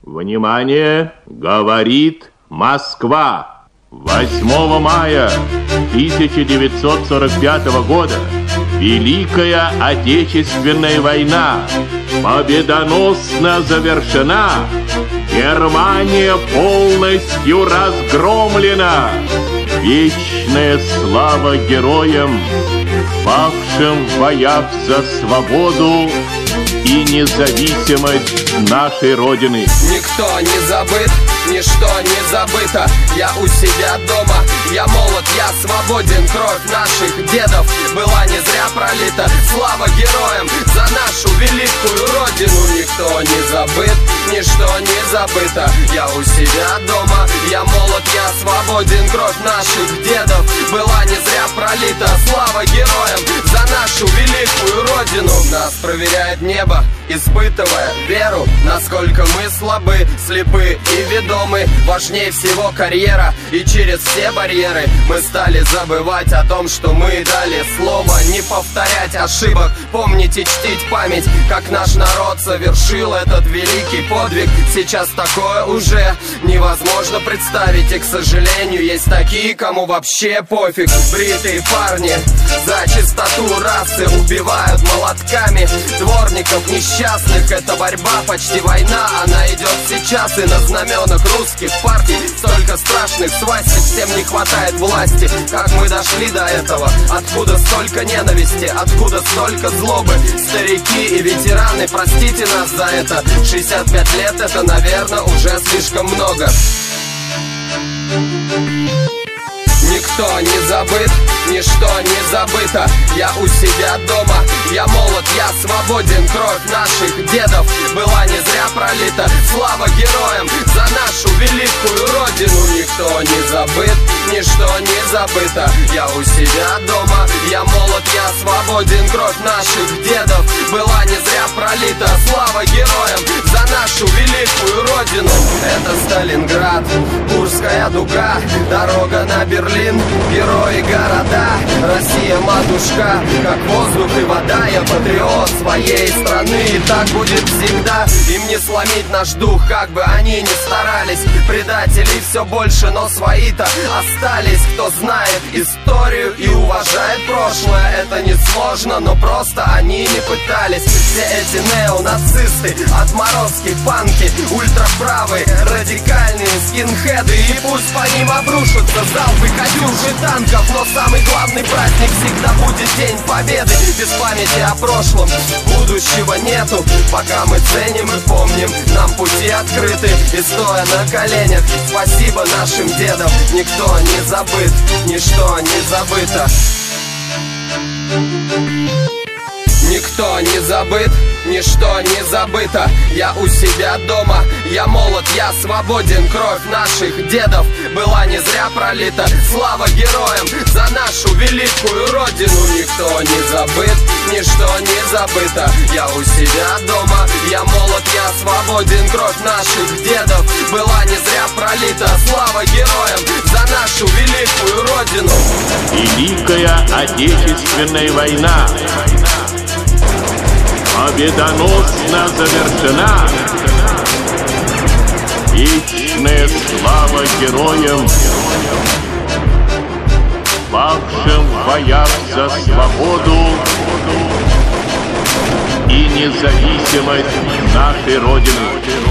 Внимание! Говорит Москва! 8 мая 1945 года Великая Отечественная война победоносно завершена. Германия полностью разгромлена. Вечная слава героям, павшим в боях за свободу и независимость нашей Родины. Никто не забыт, ничто не забыто. Я у себя дома, я молод, я свободен. Кровь наших дедов была не зря пролита. Слава героям за нашу великую Родину. Никто не забыт, ничто не забыто. Я у себя дома, я молод, я свободен. Кровь наших дедов была не зря пролита. Слава героям за нашу великую Родину. Нас проверяет небо, испытывая веру, насколько мы слабы, слепы и ведомы. Важнее всего карьера, и через все барьеры мы стали забывать о том, что мы дали слово. Не повторять ошибок, помнить и чтить память, как наш народ совершил этот великий подвиг. Сейчас такое уже невозможно представить, и, к сожалению, есть такие, кому вообще пофиг. Бритые парни за чистоту расы убивают молотками дворников несчастных. Это борьба, почти война, она идет сейчас. И на знаменах русских партий столько страшных свастик. Всем не хватает власти. Как мы дошли до этого? Откуда столько ненависти? Откуда столько злобы? Старики и ветераны, простите нас за это. 65 лет, это, наверное, уже слишком много. Никто не забыт, ничто не забыто. Я у себя дома, я молод, я свободен. Кровь наших дедов была не зря пролита. Слава героям за нашу великую Родину. Никто не забыт, ничто не забыто. Я у себя дома, я молод, я свободен. Кровь наших дедов была не зря пролита. Слава героям за нашу великую Родину. Это Сталинград, Курская дуга, дорога на Берлин. Герои города, Россия матушка, как воздух и вода. Я патриот своей страны, и так будет всегда. Им не сломить наш дух, как бы они ни старались. Предателей все больше, но свои-то остались. Кто знает историю и уважает прошлое, это несложно, но просто они не пытались. Все эти неонацисты, отморозки, панки, ультраправые, радикальные скинхеды. И пусть по ним обрушатся залпы катюши танков, но самый главный праздник всегда будет День Победы. Без памяти о прошлом будущего нету. Пока мы ценим и помним, нам пути открыты. И стоя на коленях, спасибо нашим дедам. Никто не забыт, ничто не забыто. Никто не забыт, ничто не забыто. Я у себя дома, я молод, я свободен. Кровь наших дедов была не зря пролита. Слава героям за нашу великую Родину. Никто не забыт, ничто не забыто. Я у себя дома, я молод, я свободен. Кровь наших дедов была не зря пролита. Слава героям за нашу великую Родину. Великая Отечественная война победоносно завершена. Вечная слава героям, павшим в боях за свободу и независимость нашей Родины.